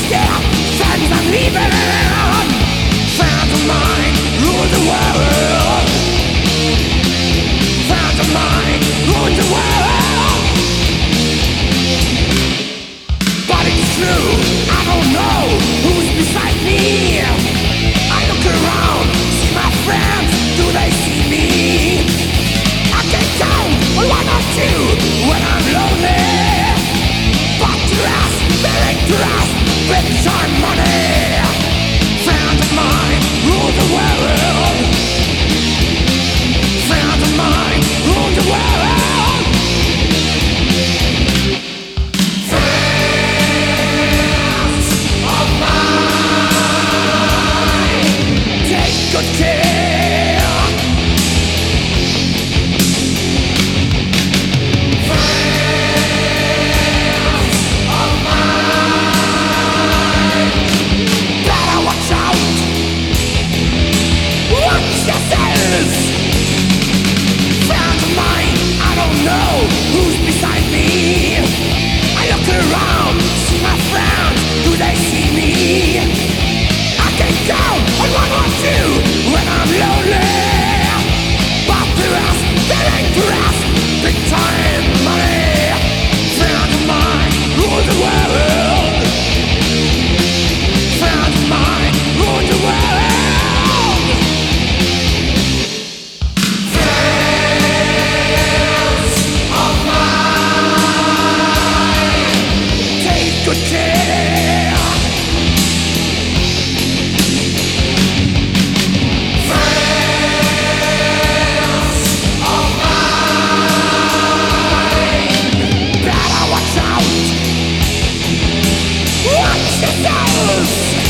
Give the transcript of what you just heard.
Yeah, friends I'm leaving. Friends of mine rule the world. Friends of mine rule the world. But it's true, I don't know who's beside me. I look around, see my friends, do they see me? I can count on one or two when I'm lonely. But to us, they're interest, bitch on money. Friends of mine rule the world. Friends of mine rule the world. Friends of mine, take good care. Friends of mine, better watch out. Watch yourselves. Friends of mine, I don't know who's beside me. I look around, see my friends, do they see me? I can count on one or two when I'm lonely. But the rest, they're interest, big time money. Friends of mine rule the world. Friends of mine rule the world. Friends of mine, take good care. Friends of mine, better watch out. Watch yourselves.